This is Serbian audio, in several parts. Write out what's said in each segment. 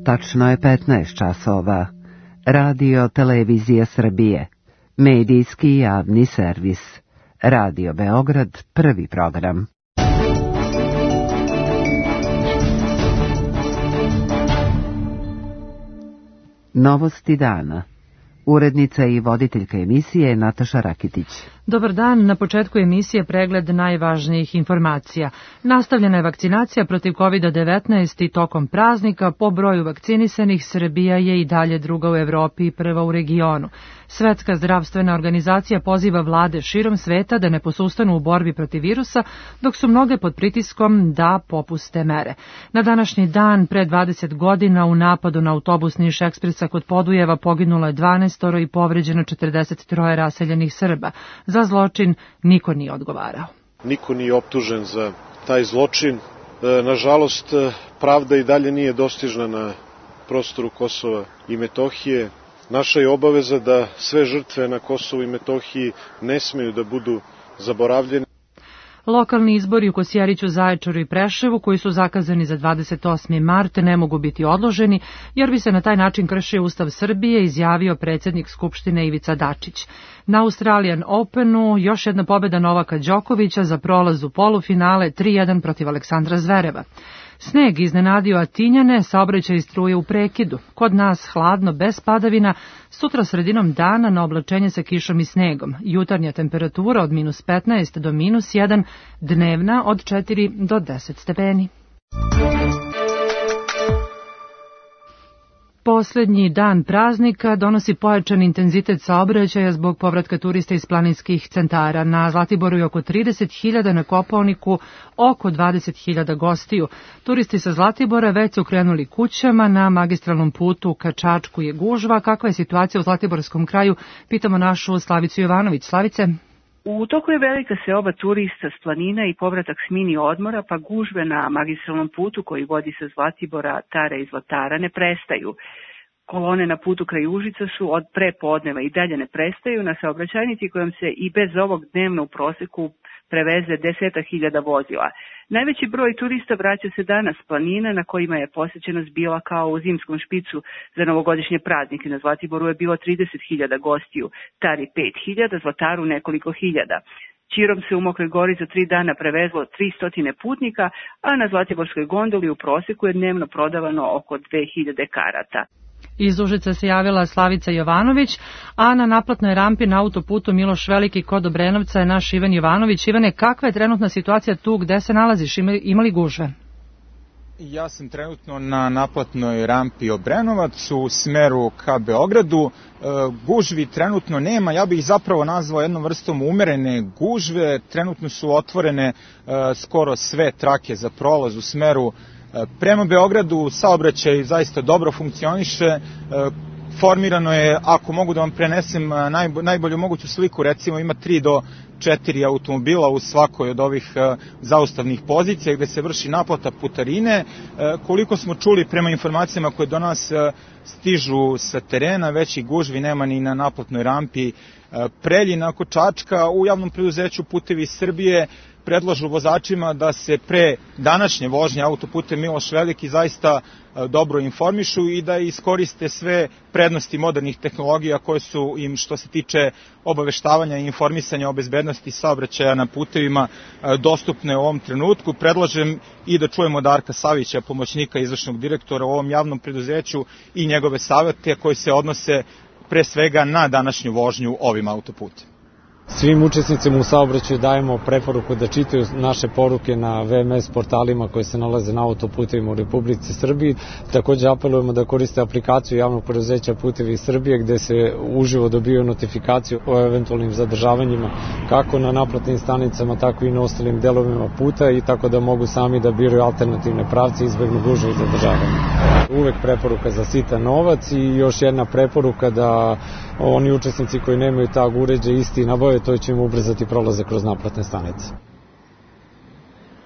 Tačno je 15 časova. Radio Televizija Srbije. Medijski javni servis. Radio Beograd, prvi program. Novosti dana. Urednica i voditeljka emisije Nataša Rakitić. Dobar dan, na početku emisije pregled najvažnijih informacija. Nastavljena je vakcinacija protiv COVID-19 i tokom praznika. Po broju vakcinisanih Srbija je i dalje druga u Evropi i prva u regionu. Svetska zdravstvena organizacija poziva vlade širom sveta da ne posustanu u borbi protiv virusa, dok su mnoge pod pritiskom da popuste mere. Na današnji dan, pre 20 godina, u napadu na autobus Niš Ekspresa kod Podujeva poginulo je 12 i povređeno 43 raseljenih Srba. Za zločin niko nije odgovarao. Niko nije optužen za taj zločin. Nažalost, pravda i dalje nije dostižna na prostoru Kosova i Metohije. Naša je obaveza da sve žrtve na Kosovu i Metohiji ne smeju da budu zaboravljene. Lokalni izbori u Kosjeriću, Zaječaru i Preševu, koji su zakazani za 28. mart, ne mogu biti odloženi, jer bi se na taj način kršio Ustav Srbije, izjavio predsjednik Skupštine Ivica Dačić. Na Australian Openu još jedna pobjeda Novaka Đokovića za prolaz u polufinale 3-1 protiv Aleksandra Zvereva. Sneg iznenadio Atinjane, saobraćaj struje u prekidu. Kod nas hladno, bez padavina, sutra sredinom dana na oblačenje sa kišom i snegom. Jutarnja temperatura od -15 do -1, dnevna od 4 do 10 stepeni. Posljednji dan praznika donosi pojačan intenzitet saobraćaja zbog povratka turista iz planinskih centara. Na Zlatiboru je oko 30.000, na Kopaoniku oko 20.000 gostiju. Turisti sa Zlatibora već su krenuli kućama. Na magistralnom putu ka Čačku je gužva. Kakva je situacija u Zlatiborskom kraju? Pitamo našu Slavicu Jovanović. Slavice? U toku je velika seoba turista s planina i povratak s mini odmora, pa gužve na magistralnom putu koji vodi sa Zlatibora, Tare i Zlatara ne prestaju. Kolone na putu kraj Užica su od prepodneva i dalje ne prestaju na saobraćajnici kojom se i bez ovog dnevno u proseku preveze 10.000 vozila. Najveći broj turista vraća se danas s planina na kojima je posećenost bila kao u zimskom špicu za novogodišnje praznike. Na Zlatiboru je bilo 30.000 gostiju, Tari 5.000, Zlataru nekoliko hiljada. Čirom se u Mokroj Gori za 3 dana prevezlo 300 putnika, a na Zlatiborskoj gondoli u proseku je dnevno prodavano oko 2000 karata. Iz Užica se javila Slavica Jovanović, a na naplatnoj rampi na autoputu Miloš Veliki kod Obrenovca je naš Ivan Jovanović. Ivane, kakva je trenutna situacija tu gde se nalaziš? Ima li gužve? Ja sam trenutno na naplatnoj rampi Obrenovac u smeru ka Beogradu. Gužvi trenutno nema, ja bih zapravo nazvao jednom vrstom umerene gužve. Trenutno su otvorene skoro sve trake za prolaz u smeru prema Beogradu. Saobraćaj zaista dobro funkcioniše. Formirano je, ako mogu da vam prenesem najbolju moguću sliku, recimo ima 3 do 4 automobila u svakoj od ovih zaustavnih pozicija gde se vrši naplata putarine. Koliko smo čuli prema informacijama koje do nas stižu sa terena, veći gužvi nema ni na naplatnoj rampi Preljina kod Čačka. U javnom preduzeću Putevi Srbije predlažu vozačima da se pre današnje vožnje autoputem Miloš Veliki zaista dobro informišu i da iskoriste sve prednosti modernih tehnologija koje su im, što se tiče obaveštavanja i informisanja o bezbednosti saobraćaja na putevima, dostupne u ovom trenutku. Predlažem i da čujemo Darka Savića, pomoćnika izvršnog direktora u ovom javnom preduzeću, i njegove savete koji se odnose pre svega na današnju vožnju ovim autoputem. Svim učesnicima u saobraćaju dajemo preporuku da čitaju naše poruke na VMS portalima koje se nalaze na autoputevima u Republici Srbiji. Također apelujemo da koriste aplikaciju javnog preduzeća Putevi Srbije gde se uživo dobiju notifikaciju o eventualnim zadržavanjima kako na naplatnim stanicama, tako i na ostalim delovima puta, i tako da mogu sami da biraju alternativne pravce i izbegnu gužve i zadržavanje. Uvek preporuka za sitan novac i još jedna preporuka da oni učesnici koji nemaju tag uređaj isti nabave, to će im ubrzati prolazak kroz naplatne stanice.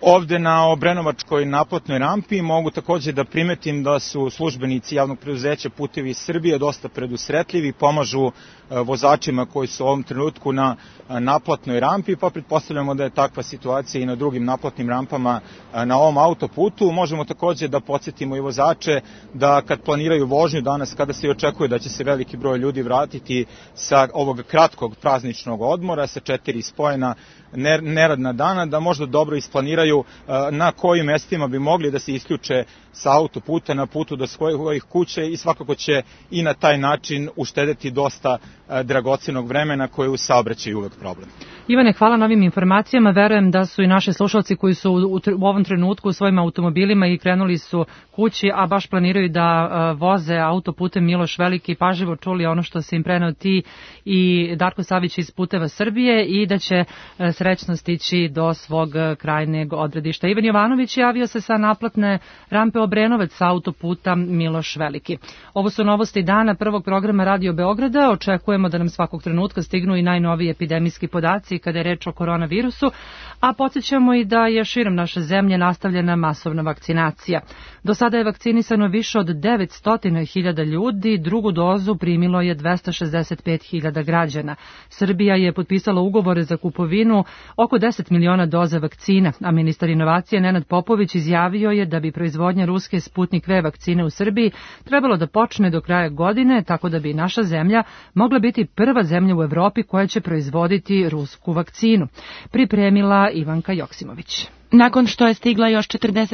Ovde na Obrenovačkoj naplatnoj rampi mogu takođe da primetim da su službenici javnog preduzeća Putevi Srbije dosta predusretljivi i pomažu vozačima koji su u ovom trenutku na naplatnoj rampi, pa pretpostavljamo da je takva situacija i na drugim naplatnim rampama na ovom autoputu. Možemo takođe da podsjetimo i vozače da kad planiraju vožnju danas, kada se i očekuje da će se veliki broj ljudi vratiti sa ovog kratkog prazničnog odmora, sa 4 spojena neradna dana, da možda dobro isplaniraju na kojim mestima bi mogli da se isključe sa autoputa na putu do svojih kuće i svakako će i na taj način uštedeti dosta dragocenog vremena koje u saobraćaju uvek problem. Ivane, hvala na ovim informacijama. Verujem da su i naši slušalci koji su u ovom trenutku u svojim automobilima i krenuli su kući, a baš planiraju da voze autoputem Miloš Veliki, pažljivo čuli ono što se im preneo ti i Darko Savić iz Puteva Srbije i da će srećno stići do svog krajnjeg odredišta. Ivan Jovanović javio se sa naplatne rampe Obrenovac sa autoputa Miloš Veliki. Ovo su novosti dana prvog programa Radio Beograda. Očekujemo da nam svakog trenutka stignu i najnoviji epidemijski podaci kada je reč o koronavirusu, a podsjećamo i da je širom naše zemlje nastavljena masovna vakcinacija. Do sada je vakcinisano više od 900.000 ljudi, drugu dozu primilo je 265.000 građana. Srbija je potpisala ugovore za kupovinu oko 10 miliona doza vakcina, a ministar inovacije Nenad Popović izjavio je da bi proizvodnja ruske Sputnik V vakcine u Srbiji trebalo da počne do kraja godine, tako da bi naša zemlja mogla biti prva zemlja u Evropi koja će proizvoditi rusku vakcinu. Pripremila Ivanka Joksimović. Nakon što je stigla još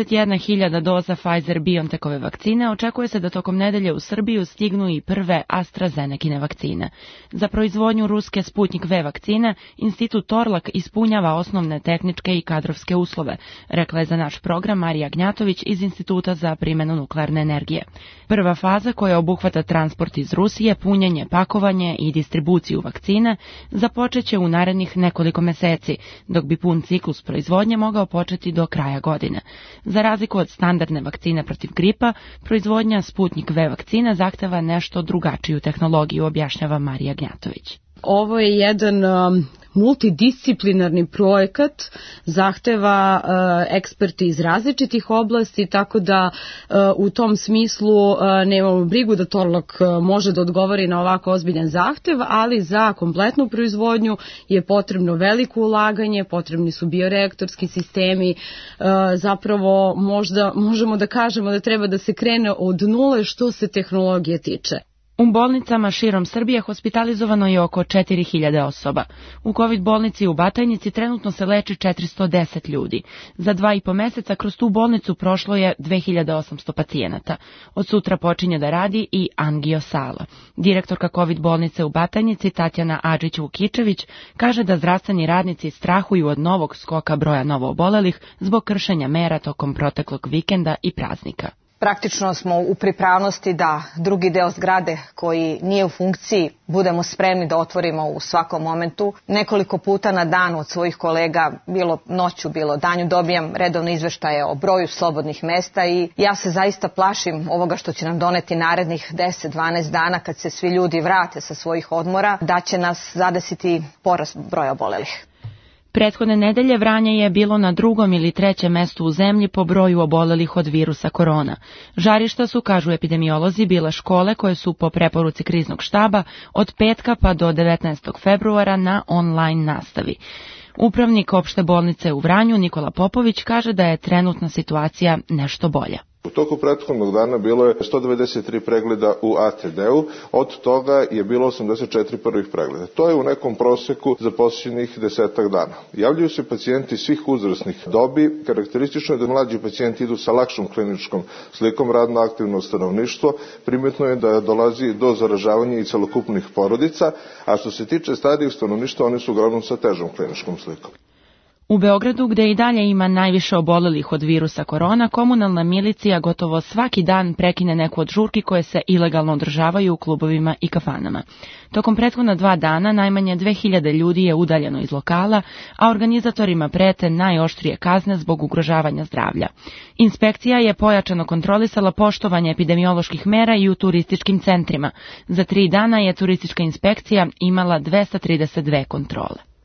41.000 doza Pfizer-BioNTechove vakcine, očekuje se da tokom nedelje u Srbiju stignu i prve AstraZenecine vakcine. Za proizvodnju ruske Sputnik V vakcine, Institut Torlak ispunjava osnovne tehničke i kadrovske uslove, rekla je za naš program Marija Gnjatović iz Instituta za primjenu nuklearne energije. Prva faza, koja obuhvata transport iz Rusije, punjenje, pakovanje i distribuciju vakcine, započeće u narednih nekoliko meseci, dok bi pun ciklus proizvodnje mogao početi do kraja godine. Za razliku od standardne vakcine protiv gripa, proizvodnja Sputnik V vakcina zahteva nešto drugačiju tehnologiju, objašnjava Marija Gnjatović. Ovo je jedan multidisciplinarni projekat, zahteva eksperti iz različitih oblasti, tako da u tom smislu nemamo brigu da Torlak može da odgovori na ovako ozbiljan zahtev, ali za kompletnu proizvodnju je potrebno veliko ulaganje, potrebni su bioreaktorski sistemi, zapravo možda možemo da kažemo da treba da se krene od nule što se tehnologije tiče. U bolnicama širom Srbije hospitalizovano je oko 4.000 osoba. U COVID bolnici u Batajnici trenutno se leči 410 ljudi. Za 2,5 meseca kroz tu bolnicu prošlo je 2.800 pacijenata. Od sutra počinje da radi i angiosala. Direktorka COVID bolnice u Batajnici Tatjana Adžić-Vukičević kaže da zdravstveni radnici strahuju od novog skoka broja novoobolelih zbog kršenja mera tokom proteklog vikenda i praznika. Praktično smo u pripravnosti da drugi deo zgrade koji nije u funkciji budemo spremni da otvorimo u svakom momentu. Nekoliko puta na dan od svojih kolega, bilo noću, bilo danju, dobijam redovne izveštaje o broju slobodnih mesta i ja se zaista plašim ovoga što će nam doneti narednih 10-12 dana kad se svi ljudi vrate sa svojih odmora, da će nas zadesiti porast broja obolelih. Prethodne nedelje Vranje je bilo na 2. ili 3. mestu u zemlji po broju obolelih od virusa korona. Žarišta su, kažu epidemiolozi, bile škole koje su po preporuci kriznog štaba od petka pa do 19. februara na online nastavi. Upravnik opšte bolnice u Vranju Nikola Popović kaže da je trenutna situacija nešto bolja. U toku prethodnog dana bilo je 193 pregleda u ATD-u, od toga je bilo 84 prvih pregleda. To je u nekom proseku za posljednjih 10 dana. Javljaju se pacijenti svih uzrasnih dobi, karakteristično je da mlađi pacijenti idu sa lakšom kliničkom slikom, radno aktivno stanovništvo, primetno je da dolazi do zaražavanja i celokupnih porodica, a što se tiče starijih stanovništva, oni su uglavnom sa težom kliničkom slikom. U Beogradu, gde i dalje ima najviše obolelih od virusa korona, komunalna milicija gotovo svaki dan prekine neku od žurki koje se ilegalno održavaju u klubovima i kafanama. Tokom prethodna 2 dana najmanje 2000 ljudi je udaljeno iz lokala, a organizatorima prete najoštrije kazne zbog ugrožavanja zdravlja. Inspekcija je pojačano kontrolisala poštovanje epidemioloških mera i u turističkim centrima. Za 3 dana je turistička inspekcija imala 232 kontrole.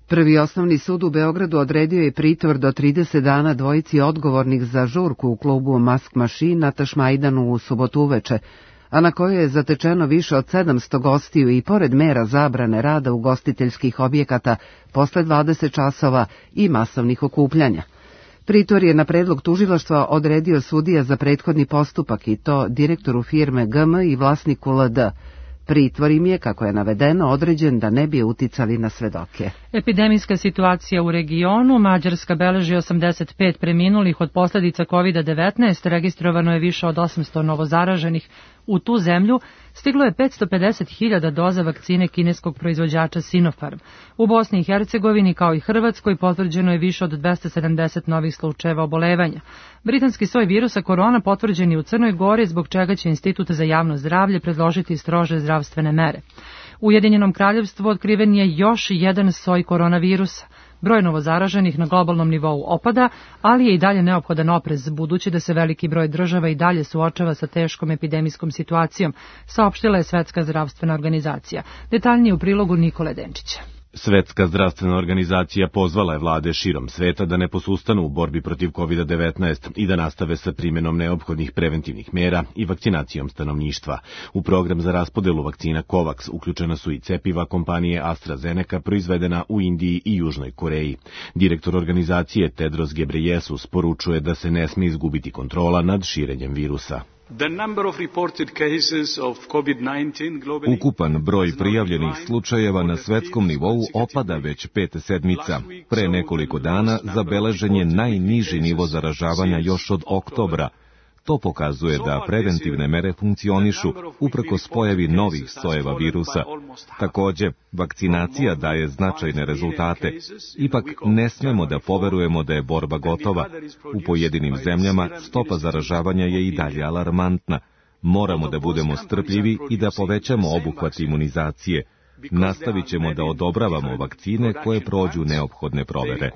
Prvi osnovni sud u Beogradu odredio je pritvor do 30 dana dvojici odgovornih za žurku u klubu Mask Machine na Tašmajdanu u subotu uveče, a na kojoj je zatečeno više od 700 gostiju i pored mera zabrane rada ugostiteljskih objekata posle 20 časova i masovnih okupljanja. Pritvor je na predlog tužilaštva odredio sudija za prethodni postupak i to direktoru firme GM i vlasniku LD. Pritvor im je, kako je navedeno, određen da ne bi uticali na svedoke. Epidemijska situacija u regionu. Mađarska beleži 85 preminulih od posljedica COVID-19, registrovano je više od 800 novozaraženih. U tu zemlju stiglo je 550.000 doza vakcine kineskog proizvođača Sinopharm. U Bosni i Hercegovini, kao i Hrvatskoj, potvrđeno je više od 270 novih slučajeva obolevanja. Britanski soj virusa korona potvrđen je u Crnoj Gori, zbog čega će Institut za javno zdravlje predložiti strože zdravstvene mere. U Ujedinjenom kraljevstvu otkriven je još jedan soj koronavirusa. Broj novozaraženih na globalnom nivou opada, ali je i dalje neophodan oprez, budući da se veliki broj država i dalje suočava sa teškom epidemijskom situacijom, saopštila je Svetska zdravstvena organizacija. Detaljnije u prilogu Nikole Denčića. Svetska zdravstvena organizacija pozvala je vlade širom sveta da ne posustanu u borbi protiv COVID-19 i da nastave sa primjenom neophodnih preventivnih mera i vakcinacijom stanovništva. U program za raspodelu vakcina COVAX uključena su i cepiva kompanije AstraZeneca proizvedena u Indiji i Južnoj Koreji. Direktor organizacije Tedros Ghebreyesus poručuje da se ne smije izgubiti kontrola nad širenjem virusa. Ukupan broj prijavljenih slučajeva na svetskom nivou opada već 5 sedmica. Pre nekoliko dana zabeležen je najniži nivo zaražavanja još od oktobra. To pokazuje da preventivne mere funkcionišu uprkos pojavi novih sojeva virusa. Takođe, vakcinacija daje značajne rezultate. Ipak ne smemo da poverujemo da je borba gotova. U pojedinim zemljama stopa zaražavanja je i dalje alarmantna. Moramo da budemo strpljivi i da povećamo obuhvat imunizacije. Nastavit ćemo da odobravamo vakcine koje prođu neophodne provere.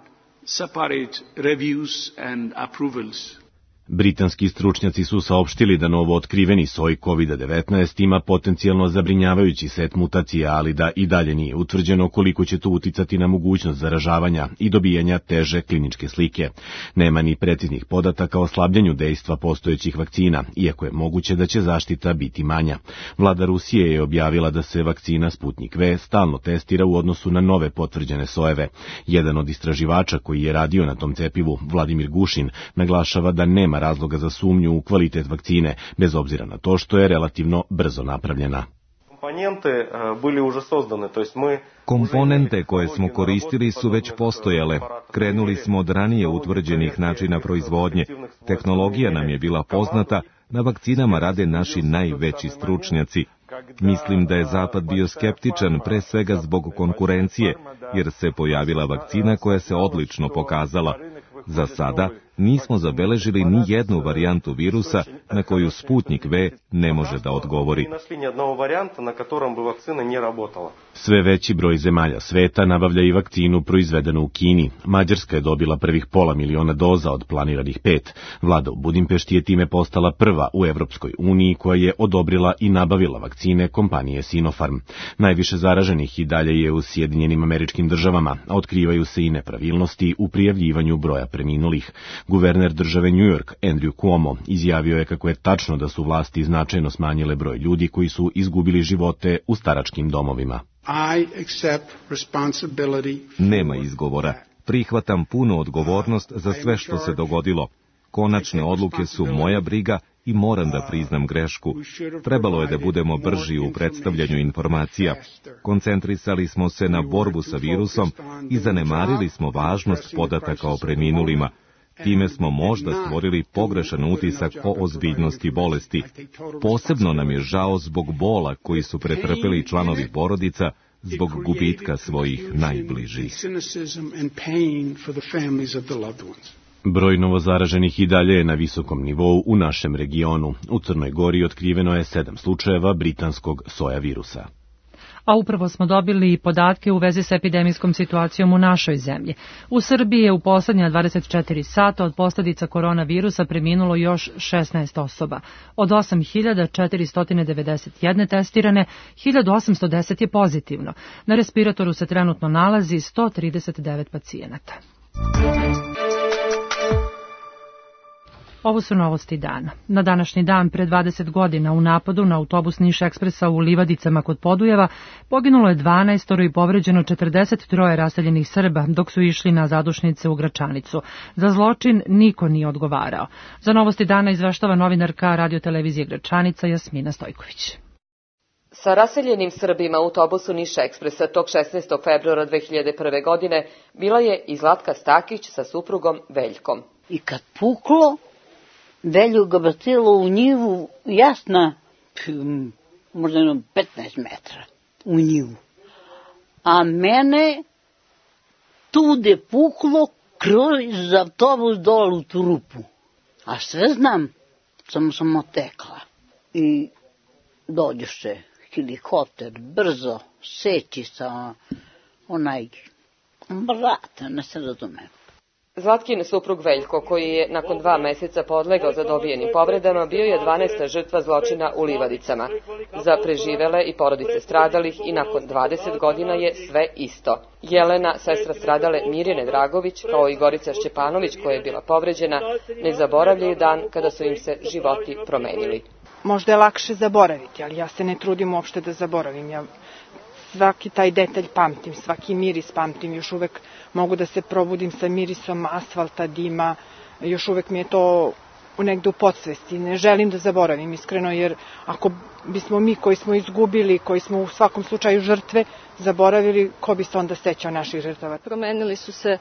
Britanski stručnjaci su saopštili da novo otkriveni soj COVID-19 ima potencijalno zabrinjavajući set mutacija, ali da i dalje nije utvrđeno koliko će to uticati na mogućnost zaražavanja i dobijanja teže kliničke slike. Nema ni preciznih podataka o slabljenju dejstva postojećih vakcina, iako je moguće da će zaštita biti manja. Vlada Rusije je objavila da se vakcina Sputnik V stalno testira u odnosu na nove potvrđene sojeve. Jedan od istraživača koji je radio na tom cepivu, Vladimir Gušin, naglašava da nema razloga za sumnju u kvalitet vakcine, bez obzira na to što je relativno brzo napravljena. Komponente koje smo koristili su već postojale. Krenuli smo od ranije utvrđenih načina proizvodnje. Tehnologija nam je bila poznata, na vakcinama rade naši najveći stručnjaci. Mislim da je Zapad bio skeptičan pre svega zbog konkurencije, jer se pojavila vakcina koja se odlično pokazala. Za sada nismo zabeležili ni jednu varijantu virusa na koju Sputnik V ne može da odgovori. Sve veći broj zemalja sveta nabavlja i vakcinu proizvedenu u Kini. Mađarska je dobila prvih 500.000 doza od planiranih 5. Vlada u Budimpešti je time postala prva u Evropskoj uniji koja je odobrila i nabavila vakcine kompanije Sinopharm. Najviše zaraženih i dalje je u Sjedinjenim Američkim Državama, a otkrivaju se i nepravilnosti u prijavljivanju broja preminulih. Guverner države New York, Andrew Cuomo, izjavio je kako je tačno da su vlasti značajno smanjile broj ljudi koji su izgubili živote u staračkim domovima. Nema izgovora. Prihvatam punu odgovornost za sve što se dogodilo. Konačne odluke su moja briga i moram da priznam grešku. Trebalo je da budemo brži u predstavljanju informacija. Koncentrisali smo se na borbu sa virusom i zanemarili smo važnost podataka o preminulima. Time smo možda stvorili pogrešan utisak o ozbiljnosti bolesti. Posebno nam je žao zbog bola koji su pretrpeli članovi porodica zbog gubitka svojih najbližih. Broj novozaraženih i dalje je na visokom nivou u našem regionu. U Crnoj Gori otkriveno je 7 slučajeva britanskog soja virusa. a upravo smo dobili podatke u vezi sa epidemijskom situacijom u našoj zemlji. U Srbiji je u poslednja 24 sata od posljedica koronavirusa preminulo još 16 osoba. Od 8.491 testirane, 1.810 je pozitivno. Na respiratoru se trenutno nalazi 139 pacijenata. Ovo su novosti dana. Na današnji dan pre 20 godina u napadu na autobus Niš Ekspresa u Livadicama kod Podujeva poginulo je 12 i povređeno 43 raseljenih Srba dok su išli na zadušnice u Gračanicu. Za zločin niko nije odgovarao. Za novosti dana izveštava novinarka radiotelevizije Gračanica Jasmina Stojković. Sa raseljenim Srbima u autobusu Niš Ekspresa tog 16. februara 2001. godine bila je i Zlatka Stakić sa suprugom Veljkom. I kad puklo, Velju ga bacilo u njivu, jasna, možda 15 metra u njivu. A mene tu gde puklo, kroz autobus dole u trupu. A sve znam, samo sam otekla. I dođeše helikopter, brzo, seći sa onaj brata, ne se razumem. Zlatkin suprug Veljko, koji je nakon 2 meseca podlegao zadobijenim povredama, bio je 12. žrtva zločina u Livadicama. Za preživele i porodice stradalih i nakon 20 godina je sve isto. Jelena, sestra stradale Mirjane Dragović, kao i Gorica Šćepanović, koja je bila povređena, ne zaboravljaju dan kada su im se životi promenili. Možda je lakše zaboraviti, ali ja se ne trudim uopšte da zaboravim. Ja svaki taj detalj pamtim, svaki miris pamtim, još uvek mogu da se probudim sa mirisom asfalta, dima, još uvek mi je to negde u podsvesti. Ne želim da zaboravim, iskreno, jer ako bismo mi koji smo izgubili, koji smo u svakom slučaju žrtve, zaboravili, ko bi se onda sećao naših žrtava? Promenili su se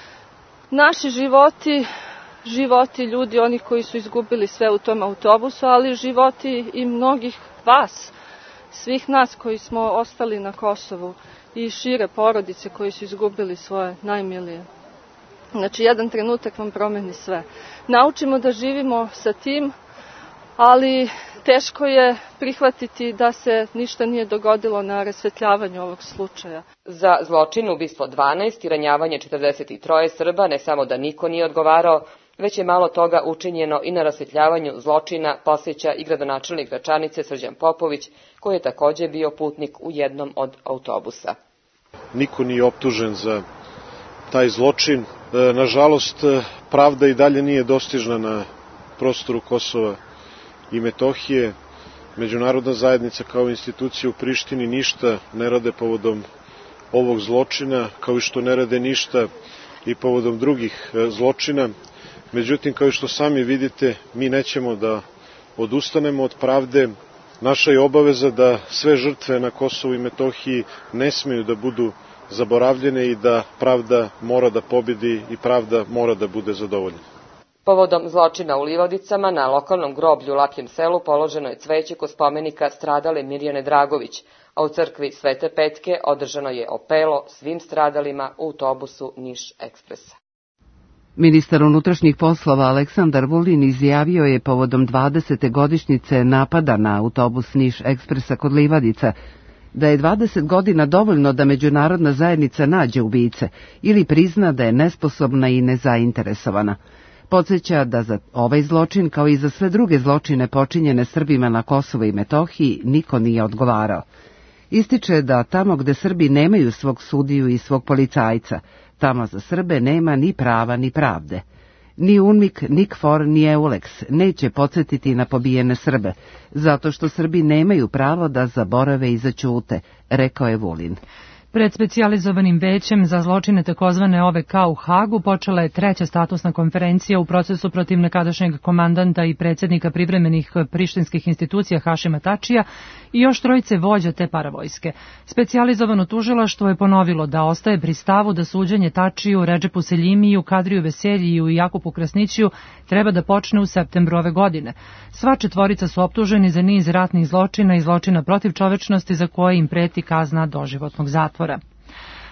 naši životi, životi ljudi, onih koji su izgubili sve u tom autobusu, ali životi i mnogih vas, svih nas koji smo ostali na Kosovu i šire porodice koji su izgubili svoje najmilije. Znači, jedan trenutak vam promeni sve. Naučimo da živimo sa tim, ali teško je prihvatiti da se ništa nije dogodilo na rasvetljavanju ovog slučaja. Za zločin, ubistvo 12 i ranjavanje 43 Srba ne samo da niko nije odgovarao, već je malo toga učinjeno i na rasvetljavanju zločina, posjeća i gradonačelnik Gračanice Srđan Popović, koji je također bio putnik u jednom od autobusa. Niko nije optužen za taj zločin. Nažalost, pravda i dalje nije dostižna na prostoru Kosova i Metohije. Međunarodna zajednica kao institucija u Prištini ništa ne rade povodom ovog zločina, kao i što ne rade ništa i povodom drugih zločina. Međutim, kao što sami vidite, mi nećemo da odustanemo od pravde. Naša je obaveza da sve žrtve na Kosovu i Metohiji ne smeju da budu zaboravljene i da pravda mora da pobedi i pravda mora da bude zadovoljena. Povodom zločina u Livadicama na lokalnom groblju u Lapljem selu položeno je cveće kod spomenika stradale Mirjane Dragović, a u crkvi Svete Petke održano je opelo svim stradalima u autobusu Niš Ekspresa. Ministar unutrašnjih poslova Aleksandar Vulin izjavio je povodom 20. godišnjice napada na autobus Niš Ekspresa kod Livadica da je 20 godina dovoljno da međunarodna zajednica nađe ubice ili prizna da je nesposobna i nezainteresovana. Podsjeća da za ovaj zločin, kao i za sve druge zločine počinjene Srbima na Kosovu i Metohiji, niko nije odgovarao. Ističe da tamo gde Srbi nemaju svog sudiju i svog policajca, tamo za Srbe nema ni prava ni pravde. Ni UNMIK, ni KFOR, ni EULEX neće podsjetiti na pobijene Srbe, zato što Srbi nemaju pravo da zaborave i zaćute, rekao je Vulin. Pred specijalizovanim većem za zločine takozvane OVK u Hagu počela je 3. statusna konferencija u procesu protiv nekadašnjeg komandanta i predsjednika privremenih prištinskih institucija Hašima Tačija i još 3 vođa te paravojske. Specijalizovano tužilaštvo je ponovilo da ostaje pri stavu da suđenje Tačiju, Redžepu Seljimiju, Kadriju Veseljiju i Jakupu Krasnićiju treba da počne u septembru ove godine. Sva 4 su optuženi za niz ratnih zločina i zločina protiv čovečnosti za koje im preti kazna doživotnog zatvora.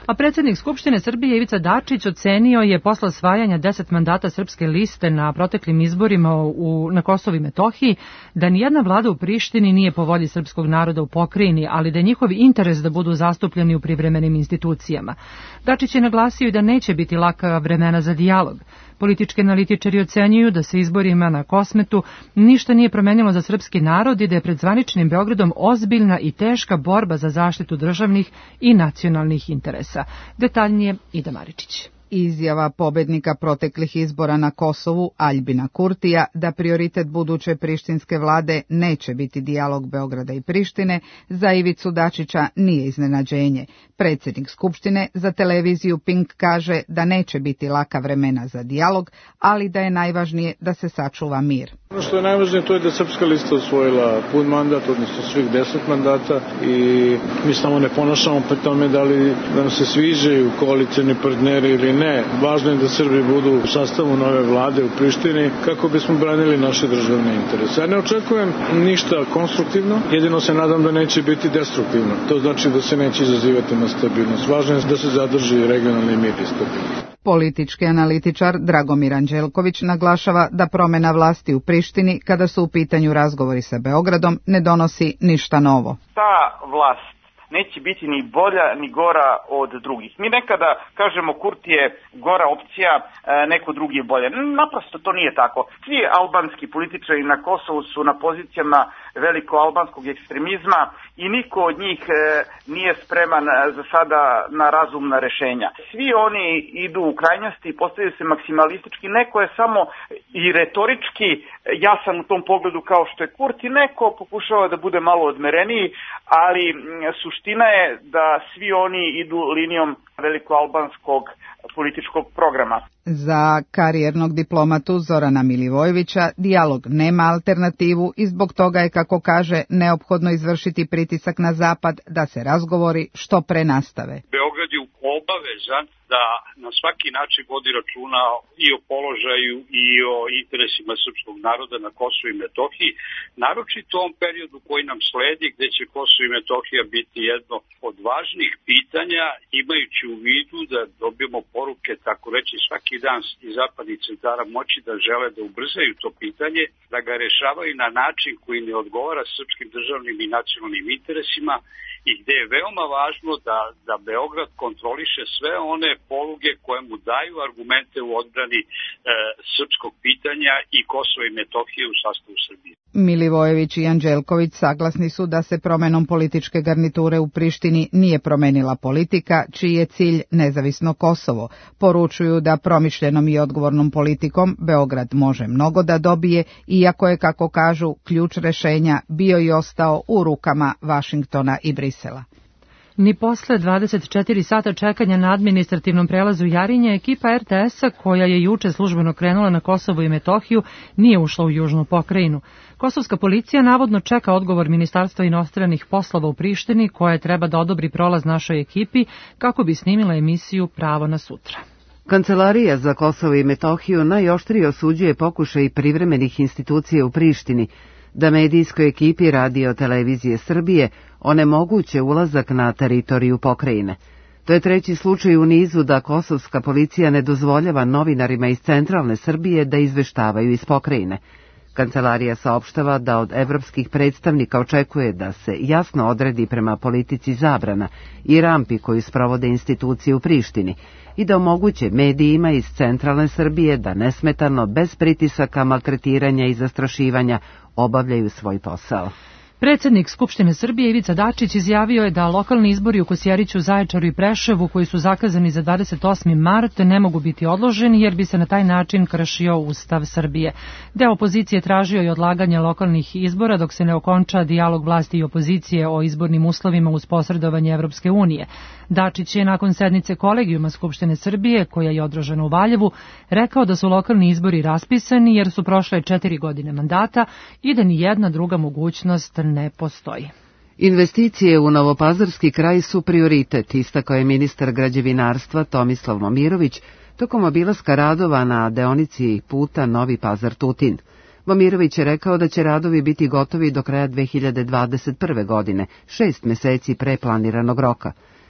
A predsjednik Skupštine Srbije Ivica Dačić ocenio je posle osvajanja 10 mandata Srpske liste na proteklim izborima na Kosovu i Metohiji da nijedna vlada u Prištini nije po volji srpskog naroda u pokrajini, ali da je njihov interes da budu zastupljeni u privremenim institucijama. Dačić je naglasio i da neće biti laka vremena za dijalog. Politički analitičari ocenjuju da se izborima na Kosmetu ništa nije promenilo za srpski narod i da je pred zvaničnim Beogradom ozbiljna i teška borba za zaštitu državnih i nacionalnih interesa. Detaljnije Ida Maričić. Izjava pobednika proteklih izbora na Kosovu, Aljbina Kurtija, da prioritet buduće prištinske vlade neće biti dijalog Beograda i Prištine, za Ivicu Dačića nije iznenađenje. Predsjednik Skupštine za televiziju Pink kaže da neće biti laka vremena za dijalog, ali da je najvažnije da se sačuva mir. Ono što je najvažnije to je da Srpska lista osvojila pun mandat, odnosno svih 10 mandata i mi samo ne ponašamo po tome da li nam se sviđaju koalicioni partneri ili ne. Važno je da Srbi budu u sastavu nove vlade u Prištini kako bismo branili naše državne interese. Ja ne očekujem ništa konstruktivno, jedino se nadam da neće biti destruktivno. To znači da se neće izazivati na stabilnost. Važno je da se zadrži regionalni mir i stabilnost. Politički analitičar Dragomir Anđelković naglašava da promjena vlasti u Prištini, kada su u pitanju razgovori sa Beogradom, ne donosi ništa novo. Ta vlast neće biti ni bolja ni gora od drugih. Mi nekada kažemo Kurti je gora opcija, neko drugi je bolje. Naprosto to nije tako. Svi albanski političari na Kosovu su na pozicijama veliko albanskog ekstremizma i niko od njih nije spreman za sada na razumna rešenja. Svi oni idu u krajnosti i postavljaju se maksimalistički. Neko je samo i retorički jasan u tom pogledu kao što je Kurti. Neko pokušava da bude malo odmereniji, ali suština je da svi oni idu linijom velikoalbanskog političkog programa. Za karijernog diplomatu Zorana Milivojevića dijalog nema alternativu i zbog toga je, kako kaže, neophodno izvršiti pritisak na Zapad da se razgovori što pre nastave. Beograd je obavezan da na svaki način vodi računa i o položaju i o interesima srpskog naroda na Kosovu i Metohiji, naročito u ovom periodu koji nam sledi, gde će Kosovo i Metohija biti jedno od važnih pitanja, imajući u vidu da dobijemo poruke, tako reći, svaki dan iz zapadnih centara moći da žele da ubrzaju to pitanje, da ga rešavaju na način koji ne odgovara srpskim državnim i nacionalnim interesima i gde je veoma važno da Beograd kontroliše sve one poluge koje mu daju argumente u odbrani srpskog pitanja i Kosova i Metohije u sastavu Srbije. Milivojević i Anđelković saglasni su da se promenom političke garniture u Prištini nije promenila politika, čiji je cilj nezavisno Kosovo. Poručuju da promišljenom i odgovornom politikom Beograd može mnogo da dobije, iako je, kako kažu, ključ rešenja bio i ostao u rukama Vašingtona i Brisela. Ni posle 24 sata čekanja na administrativnom prelazu Jarinje, ekipa RTS-a, koja je juče službeno krenula na Kosovo i Metohiju, nije ušla u južnu pokrajinu. Kosovska policija navodno čeka odgovor Ministarstva inostranih poslova u Prištini, koje treba da odobri prolaz našoj ekipi kako bi snimila emisiju Pravo na sutra. Kancelarija za Kosovo i Metohiju najoštrije osuđuje pokušaj privremenih institucija u Prištini da medijskoj ekipi Radio televizije Srbije onemoguće ulazak na teritoriju pokrajine. To je treći slučaj u nizu da kosovska policija ne dozvoljava novinarima iz centralne Srbije da izveštavaju iz pokrajine. Kancelarija saopštava da od evropskih predstavnika očekuje da se jasno odredi prema politici zabrana i rampi koju sprovode institucije u Prištini i da omoguće medijima iz centralne Srbije da nesmetano, bez pritisaka, maltretiranja i zastrašivanja obavljaju svoj posao. Predsjednik Skupštine Srbije Ivica Dačić izjavio je da lokalni izbori u Kosjeriću, Zaječaru i Preševu, koji su zakazani za 28. mart, ne mogu biti odloženi jer bi se na taj način kršio Ustav Srbije. Deo opozicije tražio i odlaganje lokalnih izbora dok se ne okonča dijalog vlasti i opozicije o izbornim uslovima uz posredovanje Evropske unije. Dačić je nakon sednice Kolegijuma Skupštine Srbije, koja je održana u Valjevu, rekao da su lokalni izbori raspisani jer su prošle 4 godine mandata i da ni jedna druga mogućnost ne postoji. Investicije u Novopazarski kraj su prioritet, istakao je ministar građevinarstva Tomislav Momirović tokom obilaska radova na deonici puta Novi Pazar-Tutin. Momirović je rekao da će radovi biti gotovi do kraja 2021. godine, 6 meseci pre planiranog roka.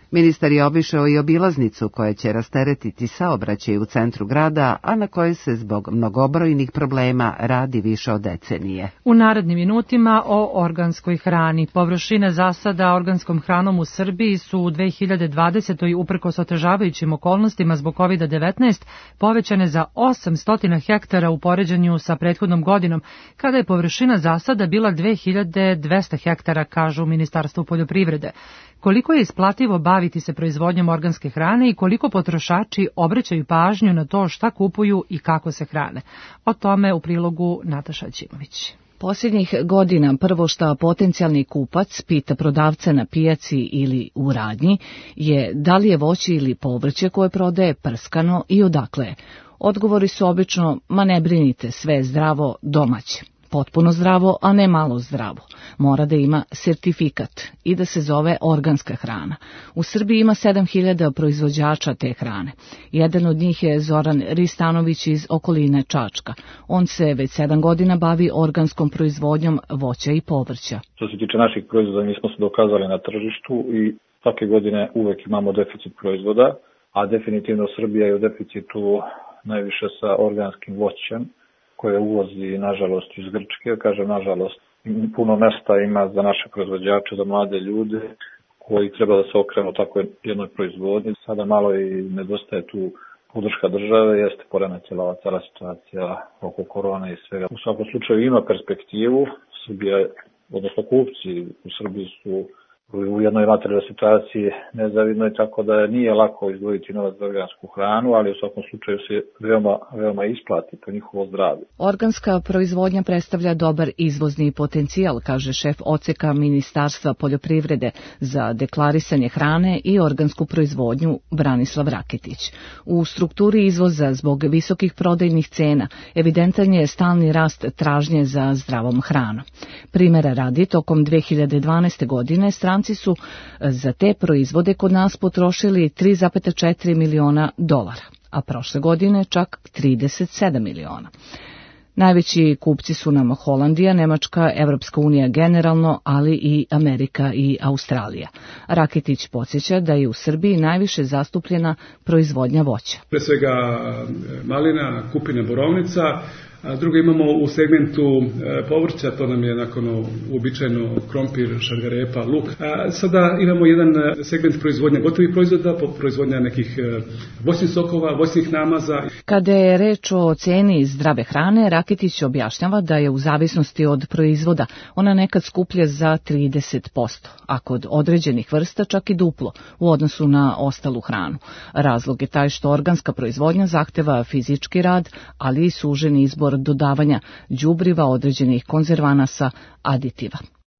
Ministar je obišao i obilaznicu koja će rasteretiti saobraćaj u centru grada, a na kojoj se zbog mnogobrojnih problema radi više od decenije. U narednim minutima o organskoj hrani. Površine zasada organskom hranom u Srbiji su u 2020. uprkos otežavajućim okolnostima zbog COVID-19 povećane za 800 hektara u poređenju sa prethodnom godinom, kada je površina zasada bila 2200 hektara, kažu u Ministarstvu poljoprivrede. Koliko je isplativo baviti se proizvodnjom organske hrane i koliko potrošači obraćaju pažnju na to šta kupuju i kako se hrane. O tome u prilogu Nataša Ćimović. Posljednjih godina prvo što potencijalni kupac pita prodavca na pijaci ili u radnji je da li je voće ili povrće koje prodaje prskano i odakle je. Odgovori su obično, ma ne brinite, sve je zdravo, domaće. Potpuno zdravo, a ne malo zdravo. Mora da ima sertifikat i da se zove organska hrana. U Srbiji ima 7000 proizvođača te hrane. Jedan od njih je Zoran Ristanović iz okoline Čačka. On se već 7 godina bavi organskom proizvodnjom voća i povrća. Što se tiče naših proizvoda, mi smo se dokazali na tržištu i svake godine uvek imamo deficit proizvoda, a definitivno Srbija je u deficitu najviše sa organskim voćem, koje uvozi, nažalost, iz Grčke. Kažem, nažalost, puno mesta ima za naše proizvođače, za mlade ljude koji treba da se okrenu tako jednoj proizvodnji. Sada malo i nedostaje tu podrška države, jeste poremećila ova cela situacija oko korone i svega. U svakom slučaju ima perspektivu. Srbija, odnosno kupci u Srbiji su u jednoj materijalnoj situaciji nezavidnoj, tako da nije lako izdvojiti novac za organsku hranu, ali u svakom slučaju se veoma isplati po njihovo zdravlje. Organska proizvodnja predstavlja dobar izvozni potencijal, kaže šef odseka Ministarstva poljoprivrede za deklarisanje hrane i organsku proizvodnju Branislav Raketić. U strukturi izvoza zbog visokih prodajnih cena evidentan je stalni rast tražnje za zdravom hranom. Primera radi, tokom 2012. godine stranci su za te proizvode kod nas potrošili 3,4 miliona dolara, a prošle godine čak 37 miliona. Najveći kupci su nam Holandija, Nemačka, Evropska unija generalno, ali i Amerika i Australija. Raketić podsjeća da je u Srbiji najviše zastupljena proizvodnja voća. Pre svega malina, kupina, borovnica. A drugo imamo u segmentu povrća, to nam je nakon uobičajeno krompir, šargarepa, luk. A sada imamo jedan segment proizvodnja gotovih proizvoda, proizvodnja nekih voćnih sokova, voćnih namaza. Kada je reč o ceni zdrave hrane, Raketić objašnjava da je u zavisnosti od proizvoda ona nekad skuplja za 30%, a kod određenih vrsta čak i duplo u odnosu na ostalu hranu. Razlog je taj što organska proizvodnja zahteva fizički rad, ali i sužen izbor dodavanja đubriva, određenih konzervanasa, aditiva.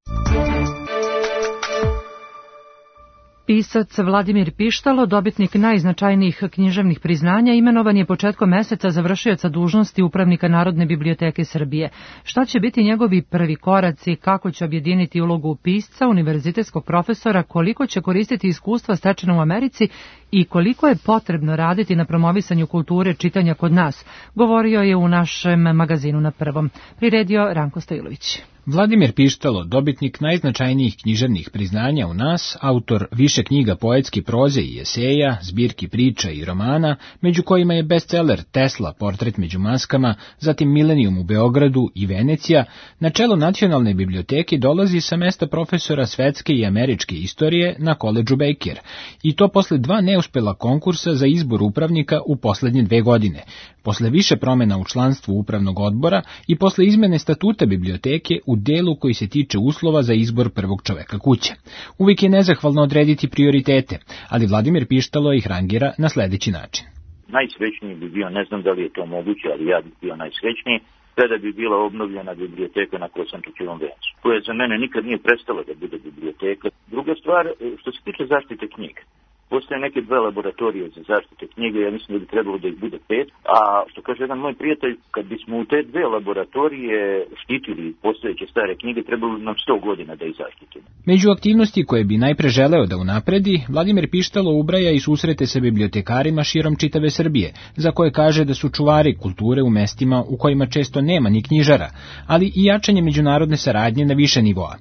Pisac Vladimir Pištalo, dobitnik najznačajnijih književnih priznanja, imenovan je početkom meseca za vršioca dužnosti upravnika Narodne biblioteke Srbije. Šta će biti njegovi prvi koraci, kako će objediniti ulogu pisca, univerzitetskog profesora, koliko će koristiti iskustva stečena u Americi i koliko je potrebno raditi na promovisanju kulture čitanja kod nas, govorio je u našem magazinu Na prvom. Priredio Ranko Stojlović. Vladimir Pištalo, dobitnik najznačajnijih književnih priznanja u nas, autor više knjiga poetske proze i eseja, zbirki priča i romana, među kojima je bestseller Tesla, portret među maskama, zatim Milenijum u Beogradu i Venecija, na čelo Nacionalne biblioteke dolazi sa mesta profesora svetske i američke istorije na koledžu Baker, i to posle 2 neuspela konkursa za izbor upravnika u poslednje 2 godine, posle više promena u članstvu upravnog odbora i posle izmene statuta biblioteke u delu koji se tiče uslova za izbor prvog čoveka kuće. Uvijek je nezahvalno odrediti prioritete, ali Vladimir Pištalo ih rangira na sledeći način. Najsrećniji bi bio, ne znam da li je to moguće, ali ja bih bio najsrećniji, kada bi bila obnovljena biblioteka na Kosančićevom vencu, koja za mene nikad nije prestala da bude biblioteka. Druga stvar, što se tiče zaštite knjiga, postoje neke 2 laboratorije za zaštite knjige, ja mislim da bi trebalo da ih bude 5, a što kaže jedan moj prijatelj, kad bismo u te 2 laboratorije štitili postojeće stare knjige, trebalo nam 100 godina da ih zaštitimo. Među aktivnosti koje bi najpre želeo da unapredi, Vladimir Pištalo ubraja i susrete sa bibliotekarima širom čitave Srbije, za koje kaže da su čuvari kulture u mestima u kojima često nema ni knjižara, ali i jačanje međunarodne saradnje na više nivoa.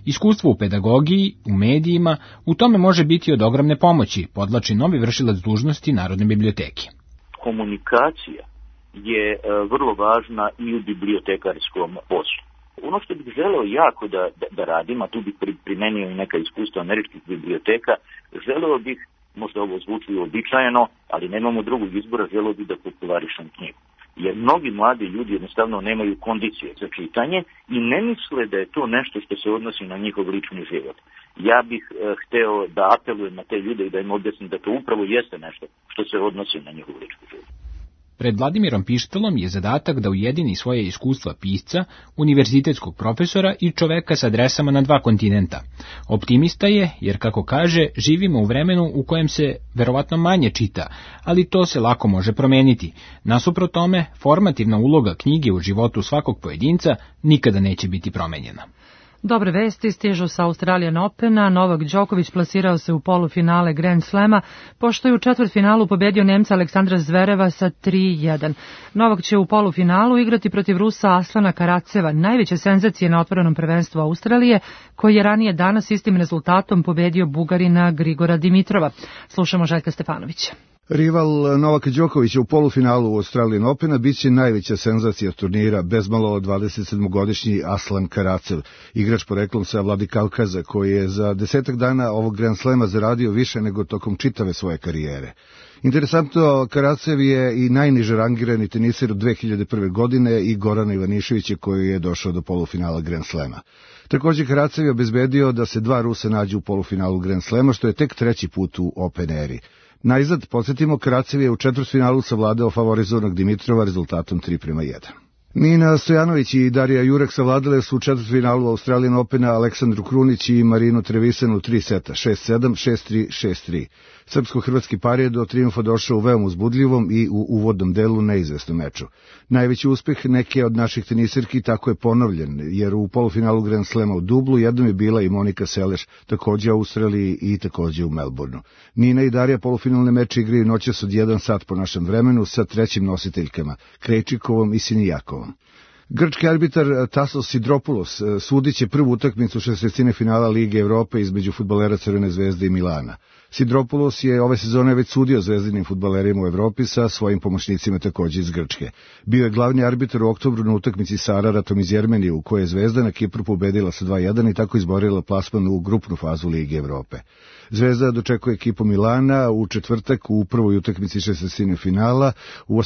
Iskustvo u pedagogiji, u medijima, u tome može biti od ogromne pomoći, podvlači novi vršilac dužnosti Narodne biblioteke. Komunikacija je vrlo važna i u bibliotekarskom poslu. Ono što bih želeo jako da radim, a tu bih primenio i neka iskustva američkih biblioteka, želeo bih, možda ovo zvuči uobičajeno, ali nemamo drugog izbora, želeo bih da popularišem knjigu. Jer mnogi mladi ljudi jednostavno nemaju kondicije za čitanje i ne misle da je to nešto što se odnosi na njihov lični život. Ja bih hteo da apelujem na te ljude i da im objasnim da to upravo jeste nešto što se odnosi na njihov lični život. Pred Vladimirom Pištelom je zadatak da ujedini svoje iskustva pisca, univerzitetskog profesora i čoveka sa adresama na 2 kontinenta. Optimista je, jer kako kaže, živimo u vremenu u kojem se verovatno manje čita, ali to se lako može promeniti. Nasuprot tome, formativna uloga knjige u životu svakog pojedinca nikada neće biti promenjena. Dobre vesti stižu sa Australian Opena. Novak Đoković plasirao se u polufinale Grand Slama, pošto je u četvrtfinalu pobedio Nemca Aleksandra Zvereva sa 3:1. Novak će u polufinalu igrati protiv Rusa Aslana Karaceva, najveće senzacije na otvorenom prvenstvu Australije, koji je ranije danas istim rezultatom pobedio Bugarina Grigora Dimitrova. Slušamo Željka Stefanovića. Rival Novaka Đokovića u polufinalu Australian Opena biće najveća senzacija turnira, bezmalo 27-godišnji Aslan Karacev, igrač poreklom sa Vladikavkaza, koji je za 10 dana ovog Grand Slema zaradio više nego tokom čitave svoje karijere. Interesantno, Karacev je i najniže rangirani teniser od 2001. godine i Gorana Ivaniševića koji je došao do polufinala Grand Slema. Također Karacev je obezbedio da se 2 Rusa nađu u polufinalu Grand Slema, što je tek 3. put u Open eri. Najzad, podsjetimo, Karacev je u četvrtfinalu savladao favorizovanog Dimitrova rezultatom 3:1. Nina Stojanović i Darija Jurek savladale su u četvrtfinalu Australian Opena Aleksandru Krunić i Marinu Trevisenu 3 seta, 6-7, 6-3, 6-3. Srpsko-hrvatski par je do trijumfa došao u veoma uzbudljivom i u uvodnom delu neizvesnom meču. Najveći uspeh neke od naših tenisirki tako je ponovljen, jer u polufinalu Grand Slema u Dublu jednom je bila i Monika Seleš, također u Australiji i također u Melbourneu. Nina i Darija polufinalne meče igraju noćas od 1 sat po našem vremenu sa 3. nositeljkama, Krejčikovom i Sinijakovom. Grčki arbitar Tasos Sidropoulos sudit će prvu utakmicu 16. finala Lige Evrope između fudbalera Crvene zvezde i Milana. Sidropoulos je ove sezone već sudio zvezdinim fudbalerima u Evropi sa svojim pomoćnicima također iz Grčke. Bio je glavni arbitar u oktobru na utakmici sa Araratom iz Jermenije, u kojoj je Zvezda na Kipru pobedila sa 2:1 i tako izborila plasman u grupnu fazu Lige Evrope. Zvezda dočekuje ekipu Milana u četvrtak u prvoj utakmici 16. finala u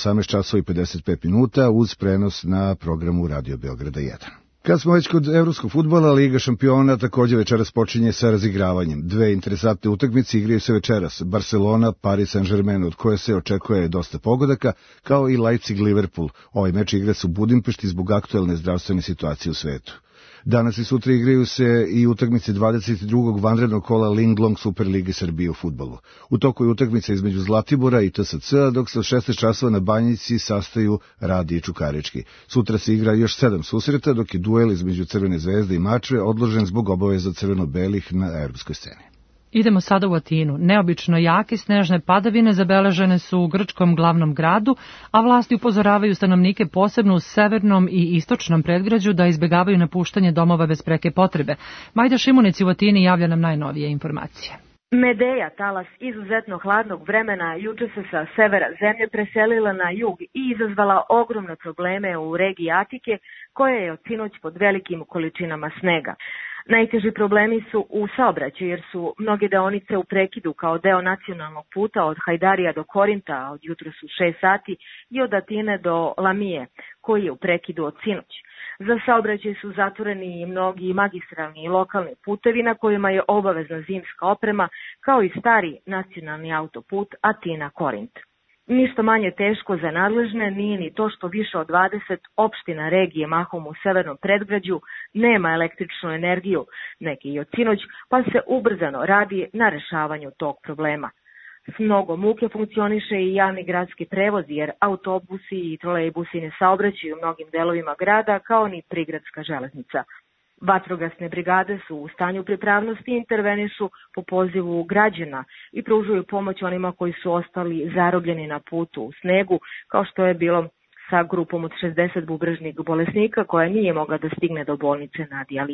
18:55 uz prenos na programu Radio Beograda 1. Kad smo već kod evropskog fudbala, Liga šampiona također večeras počinje sa razigravanjem. 2 interesantne utakmice igraju se večeras. Barcelona, Paris Saint-Germain, od koje se očekuje dosta pogodaka, kao i Leipzig-Liverpool. Ovaj meč igra se u Budimpešti zbog aktuelne zdravstvene situacije u svetu. Danas i sutra igraju se i utakmice 22. vanrednog kola Linglong Superlige Srbije u fudbalu. U toku je utakmica između Zlatibora i TSC, dok se od 16 časova na Banjici sastaju Radi i Čukarički. Sutra se igra još 7 susreta, dok je duel između Crvene zvezde i Mačve odložen zbog obaveza crveno-belih na evropskoj sceni. Idemo sada u Atinu. Neobično jake snežne padavine zabeležene su u grčkom glavnom gradu, a vlasti upozoravaju stanovnike posebno u severnom i istočnom predgrađu da izbjegavaju napuštanje domova bez preke potrebe. Majda Šimunici u Atini javlja nam najnovije informacije. Medeja, talas izuzetno hladnog vremena, juče se sa severa zemlje preselila na jug i izazvala ogromne probleme u regiji Atike, koja je od sinoć pod velikim količinama snega. Najteži problemi su u saobraćaju jer su mnoge deonice u prekidu kao deo nacionalnog puta od Hajdarija do Korinta od jutros u 6 sati i od Atine do Lamije koji je u prekidu od sinoć. Za saobraćaj su zatvoreni i mnogi magistralni i lokalni putevi na kojima je obavezna zimska oprema kao i stari nacionalni autoput Atina-Korint. Ništa manje teško za nadležne nije ni to što više od 20 opština regije mahom u severnom predgrađu nema električnu energiju, neki i od sinoć, pa se ubrzano radi na rešavanju tog problema. S mnogo muke funkcioniše i javni gradski prevoz jer autobusi i trolejbusi ne saobraćaju u mnogim delovima grada kao ni prigradska železnica. Vatrogasne brigade su u stanju pripravnosti i intervenišu po pozivu građana i pružuju pomoć onima koji su ostali zarobljeni na putu u snegu, kao što je bilo sa grupom od 60 bubrežnih bolesnika koja nije mogla da stigne do bolnice na dijalizu.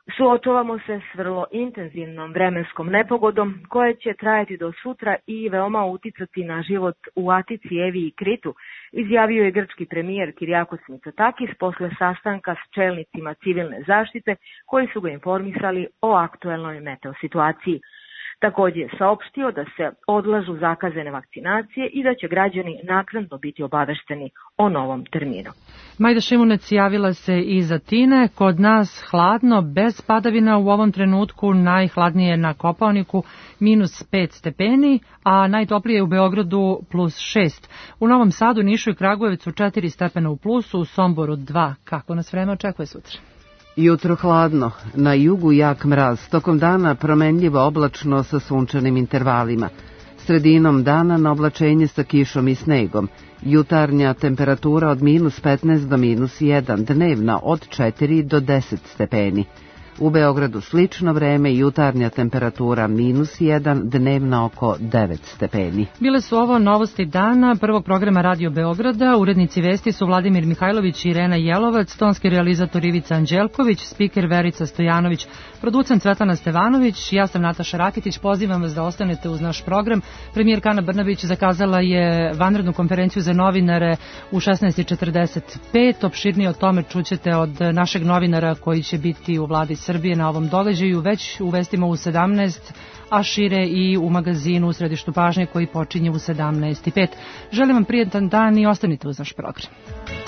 Suočavamo se s vrlo intenzivnom vremenskom nepogodom koja će trajati do sutra i veoma uticati na život u Atici, Evi i Kritu, izjavio je grčki premijer Kirijakos Mitsotakis posle sastanka s čelnicima civilne zaštite koji su ga informisali o aktuelnoj meteo situaciji. Takođe je saopštio da se odlažu zakazane vakcinacije i da će građani naknadno biti obavešteni o novom terminu. Majda Šimunec javila se iz Atine. Kod nas hladno, bez padavina u ovom trenutku, najhladnije na Kopaoniku -5 stepeni, a najtoplije u Beogradu +6. U Novom Sadu, Nišu i Kragujevcu 4 stepena u plusu, u Somboru 2. Kako nas vreme očekuje sutra? Jutro hladno, na jugu jak mraz, tokom dana promenljivo oblačno sa sunčanim intervalima. Sredinom dana na oblačenje sa kišom i snegom. Jutarnja temperatura od -15 do -1, dnevna od 4 do 10 stepeni. U Beogradu slično vreme, jutarnja temperatura -1, dnevna oko 9 stepeni. Bile su ovo novosti dana prvog programa Radio Beograda. Urednici vesti su Vladimir Mihajlović i Irena Jelovac, tonski realizator Ivica Anđelković, spiker Verica Stojanović, producent Svetlana Stevanović, ja sam Nataša Rakitić. Pozivam vas da ostanete uz naš program. Premijerka Ana Brnabić zakazala je vanrednu konferenciju za novinare u 16:45. Opširnije o tome čućete od našeg novinara koji će biti u vladi Srbije na ovom događaju, već u vestima u 17, a šire i u magazinu u središtu pažnje koji počinje u 17:05. Želim vam prijetan dan i ostanite uz naš program.